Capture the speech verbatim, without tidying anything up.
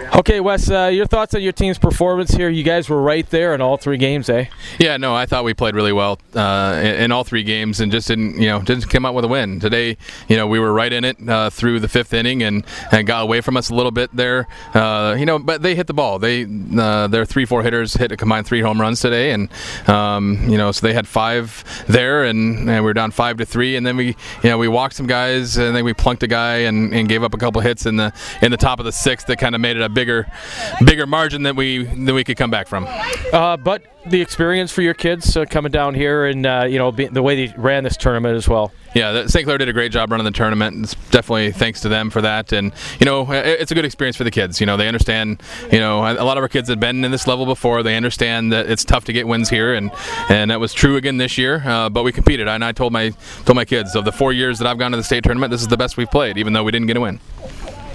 Okay, Wes, uh, your thoughts on your team's performance here? You guys were right there in all three games, eh? Yeah, no, I thought we played really well uh, in, in all three games and just didn't, you know, didn't come out with a win. Today, you know, we were right in it uh, through the fifth inning and, and got away from us a little bit there. Uh, you know, but they hit the ball. They uh, their three, four hitters hit a combined three home runs today, and um, you know, so they had five there, and, and we were down five to three, and then we, you know, we walked some guys, and then we plunked a guy and, and gave up a couple hits in the in the top of the sixth that kind of made it a bigger bigger margin that we that we could come back from. Uh, but the experience for your kids uh, coming down here and uh, you know be, the way they ran this tournament as well. Yeah, Saint Clair did a great job running the tournament. It's definitely thanks to them for that. And you know, it's a good experience for the kids. You know, they understand. You know, a lot of our kids have been in this level before. They understand that it's tough to get wins here, and and that was true again this year. Uh, but we competed, and I told my told my kids of the four years that I've gone to the state tournament, this is the best we've played, even though we didn't get a win.